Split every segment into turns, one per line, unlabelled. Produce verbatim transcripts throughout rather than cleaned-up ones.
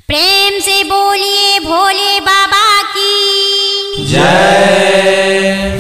प्रेम से बोलिए भोले बाबा की
जय।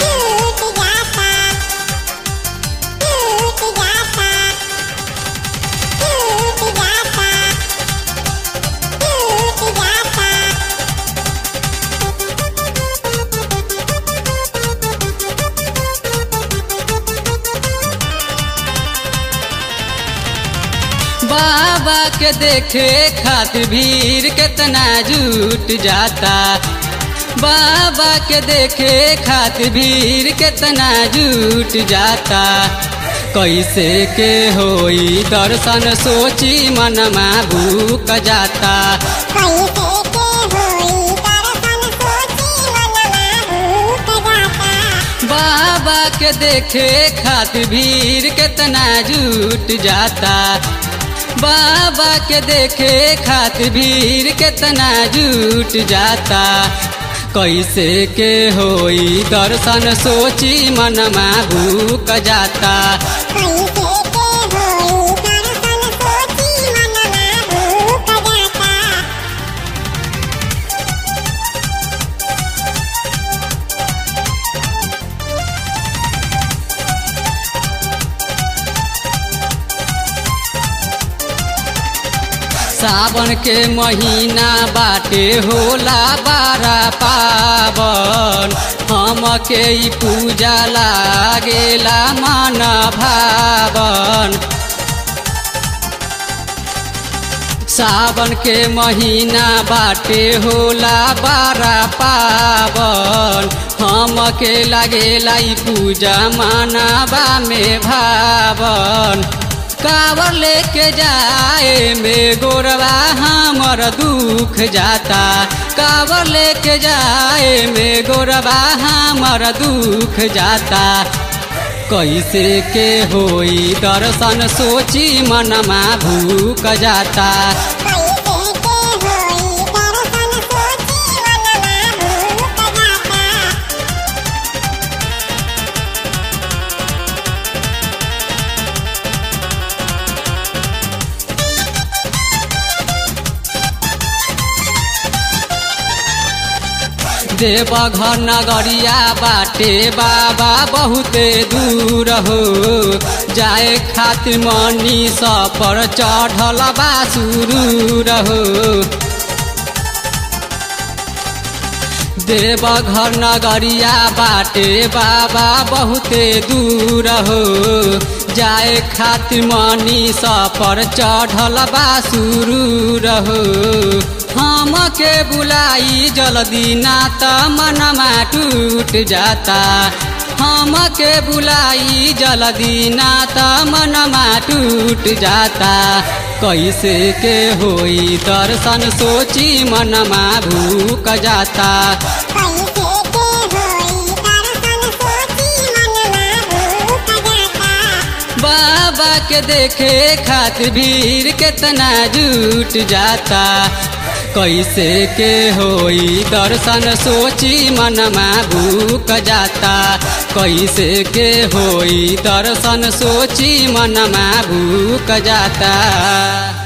बाबा के देखे खातिर भीड़ कितना जुट जाता। बाबा के देखे खातिर भीड़ कितना जुट जाता। कैसे के होई दर्शन सोची मनमा भूख जाता। बाबा के देखे खातिर भीड़ कितना जुट जाता। बाबा के देखे खातिर भीड़ कितना जुट जाता। कैसे के होई दर्शन सोची मनमा भूख जाता। सावन के महीना बाटे होला बारा पावन। हम के ई पूजा लागेला मन भावन। सावन के महीना बाटे होला बारा पावन। हम के लागेला ई पूजा मनवा में भावन। कावर लेके जाए में गोरवा हमर दुख जाता। कावर लेके जाए में गोरवा हमर दुख जाता। कैसे के होई दर्शन सोची मनमा भूख जाता। देवघर नगरिया बाटे बाबा बहुते दूर हो। जाए खातिर मनी सफर चढ़ल बा सुरूर हो। देवघर नगरिया बाटे बाबा बहुते दूर हो। जाए खातिर मनी सफर चढ़ल बा सुरूर हो। हम के बुलाई जल्दी ना त मनमा टूट जाता। हम के बुलाई जल्दी ना त मनमा टूट जाता। कैसे के होई दर्शन सोची मनमा भूख जाता। बाबा के देखे खातिर भीड़ कितना जुट जाता। कैसे के होई दर्शन सोची मनमा भूख जाता। कैसे के होई दर्शन सोची मनमा भूख जाता।